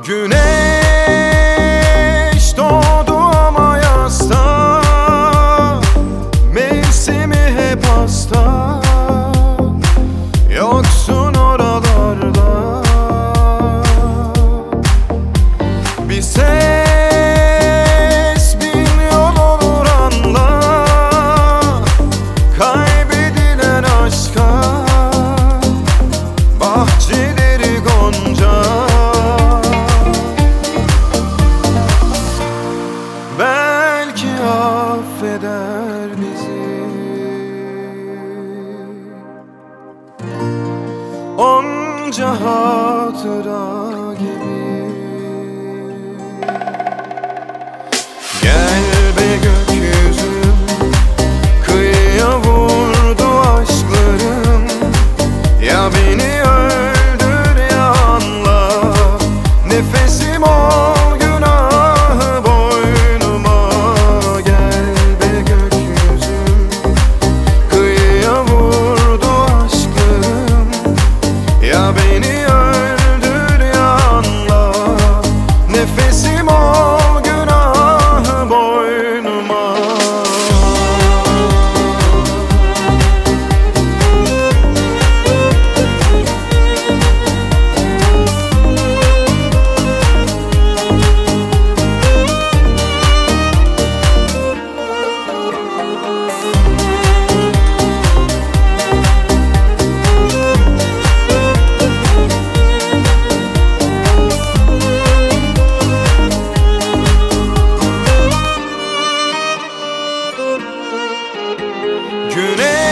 Güneş doğdu ama yasta, mevsimi hep hasta. Yoksun oralarda, bir ses bin yol olur anla. Kaybedilen aşka bahçeleri gonca. Belki affeder bizi. Onca hatıra gibi. Gel be gökyüzüm, kıyıya vurdu aşklarım. Ya beni öldür ya anla, nefesim ol günahı boynuma. Gel be gökyüzüm, kıyıya vurdu aşklarım. Ya beni öldür ya anla, nefesim ol günahı boynuma. Güneş